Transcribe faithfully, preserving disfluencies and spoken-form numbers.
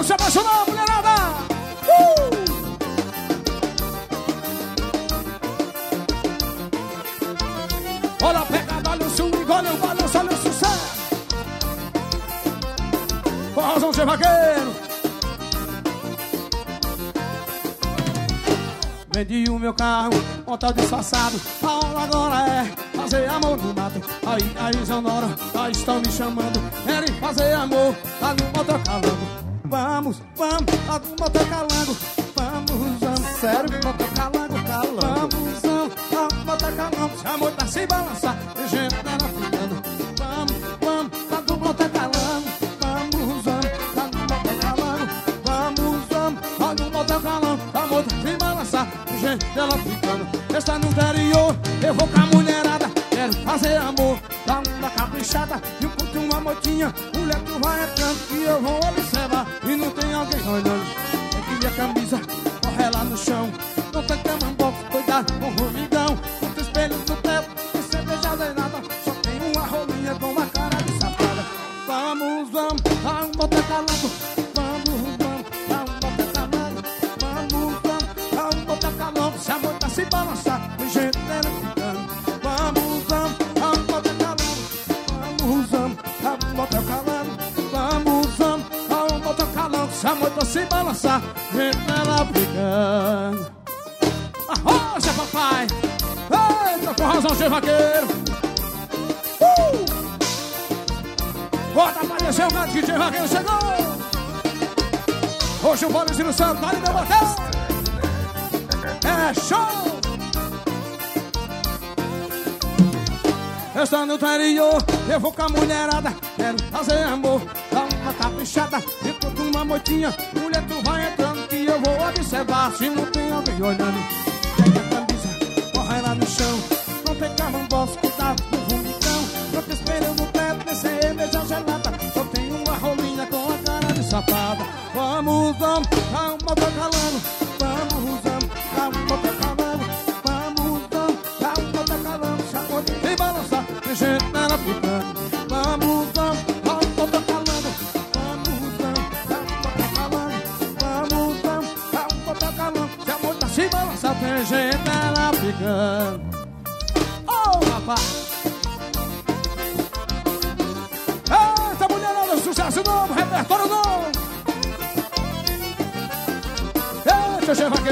Vamos se apaixonar, mulherada! Uh! Olha a pegada, olha o swing, olha o balanço, olha o sucesso. Forrozão Ser Vaqueiro. Vendi o meu carro, montado disfarçado. A hora agora é fazer amor no mato. Aí, aí, Zonora, aí estão me chamando. Querem fazer amor lá no motocalango. Vamos, vamos, lá no motocalango. Vamos, vamos, sério, motocalango, calango. Vamos, vamos, lá no motocalango. Se amor tá se balançar, tem gente nela ficando. Vamos, vamos, lá no motocalango. Vamos, vamos, lá no motocalango. Vamos, vamos, lá no motocalango. Amor tá se balançar, tem gente nela ficando. Está no interior, eu vou com a mulherada. Quero fazer amor, dá uma caprichada. E encontro uma motinha, mulher tu vai entrando que eu vou observar. E não tem alguém olhando. É que minha camisa corre lá no chão. Não tem camambox, cuidado com o formigão. Não tem espelho no teto, tem cervejada e nada. Só tem uma rolinha com uma cara de safada. Vamos, vamos, dá um motocalango. Vamos, vamos, dá um motocalango. Vamos, vamos, dá um motocalango. Se a amor tá se balançar, tem gente nela ficando. Vamos, vamos, dá um motocalango. Vamos, vamos, dá um motocalango. Vamos, vamos, dá um motocalango. Se a amor tá se balançar, gente nela ficando. Arrocha, papai! Eita, Forrozão Ser Vaqueiro! Uh! Bota pra descer o gato que Ser Vaqueiro chegou! Hoje o Bolezinho Santo tá ali meu bateu! É show! Estou no interior, eu vou com a mulherada. Quero fazer amor, dá uma caprichada. Enquanto uma motinha, mulher tu vai entrando que eu vou observar. Se não tem alguém olhando. Pega a camisa, corre lá no chão. Não tem camambox, cuidado com o vomicão. Não tem espelho no teto, nem cerveja gelada. Só tem uma rolinha com a cara de safada. Vamos, vamos, dá um motocalango. Vamos, vamos, dá um motocalango. Vamos, vamos, dá um motocalango. Se a moto tem balançar, tem gente nela ficando. Vamos, vamos, dá um motocalango. Vamos, vamos, dá um motocalango. Vamos, vamos, dá um motocalango. Se a moto se balançar, tem gente nela ficando. Oh, rapaz! Eita, mulherada, sucesso novo, repertório novo! Eita, Ser Vaqueiro!